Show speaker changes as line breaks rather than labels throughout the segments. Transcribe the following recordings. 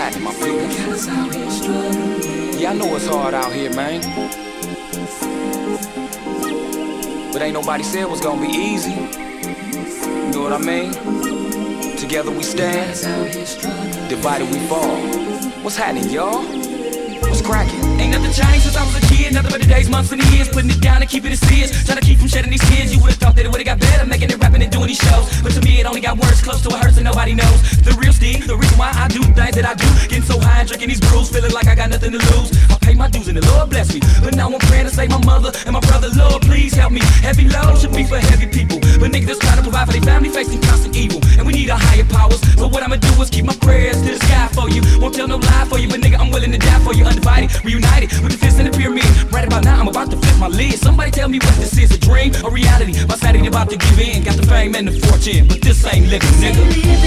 happening, my people? Yeah, I know it's hard out here, man. But ain't nobody said it was gonna be easy. You know what I mean? Together we stand, divided we fall. What's happening, y'all? What's cracking?
Ain't nothing changed since I was a kid. Nothing but the days, months, and years. Putting it down and keeping it serious. Trying to keep from shedding these tears. You would've thought that it would've got better, making it rapping and doing these shows. But to me it only got worse, close to it hurts and nobody knows. The real Steve, the reason why I do things that I do. Getting so high and drinking these brews, feeling like I got nothing to lose. I pay my dues and the Lord bless me. But now I'm praying to save my mother and my brother. Lord, please help me. Heavy load should be for heavy people, but niggas just trying to provide for their family facing constant evil. And we need a higher powers. So what I'ma do is keep my prayers to the sky for you. Won't tell no lie for you, but nigga, I'm willing to die for you. Undivided, reunited with the fist in the pyramid. Right about now, I'm about to flip my lid. Somebody tell me what this is, a dream or reality? My sanity about to give in. Got the fame and the fortune, but this ain't living, nigga.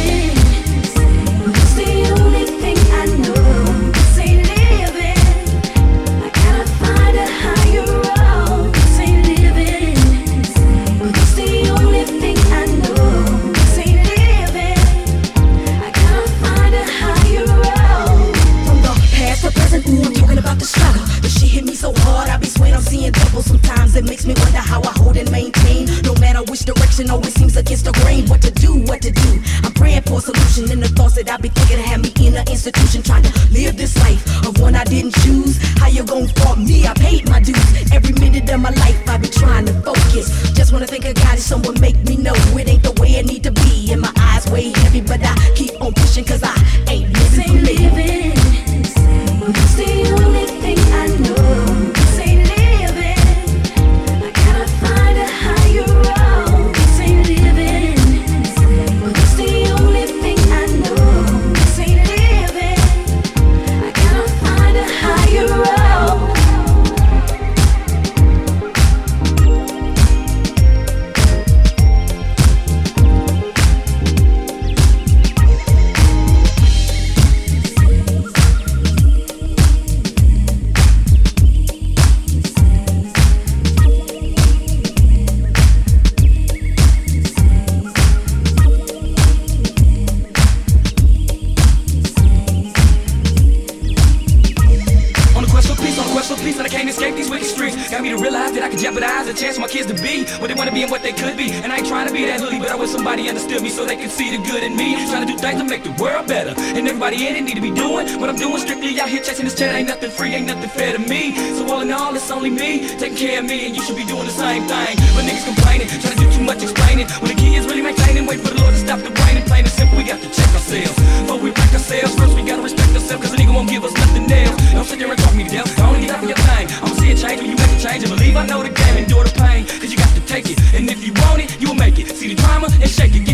It's the only thing I know. This ain't living. I gotta find a higher road. This ain't living. It's the only thing I know. This ain't living. I gotta find a higher road.
From the past to present, ooh, I'm talking about the struggle. The shit hit me so hard, I be sweating, I'm seeing double. Sometimes it makes me wonder how I hold and maintain. No matter which direction, always seems against the grain. What to do, what to do. I'm praying for a solution, and the thoughts that I be thinking have me in an institution, trying to live this life of one I didn't choose. How you gon' fault me? I paid my dues. Every minute of my life I be trying to focus. Just wanna think of God and someone make me know it ain't the way it need to be. And my eyes way heavy, but I keep on pushing, cause I ain't living for me.
It's the only thing I know. This ain't living. I gotta find a higher road. This ain't living. It's the only thing I know. This ain't living. I gotta find a higher road.
And I can't escape these wicked streets. Got me to realize that I can jeopardize the chance for my kids to be what they wanna be and what they could be. And I ain't trying to be that hoodie, but I wish somebody understood me so they could see the good in me. Trying to do things to make the world better, and everybody in it need to be doing what I'm doing. Strictly out here chasing this cheddar. Ain't nothing free, ain't nothing fair to me. So all in all, it's only me taking care of me, and you should be doing the same thing. But niggas complaining, trying to do too much explaining, when the key is really maintaining. Wait for the Lord to stop the rain, and plain and simple, we got to check ourselves. Before we wreck ourselves, first we gotta respect ourselves, cause a nigga won't give us nothing else. Don't sit there and talk me to death. I only get out for your thing. I'ma see a change when you make a change, and believe I know the game. Endure the pain, cause you got to take it. And if you want it, you will make it. See the drama and shake it.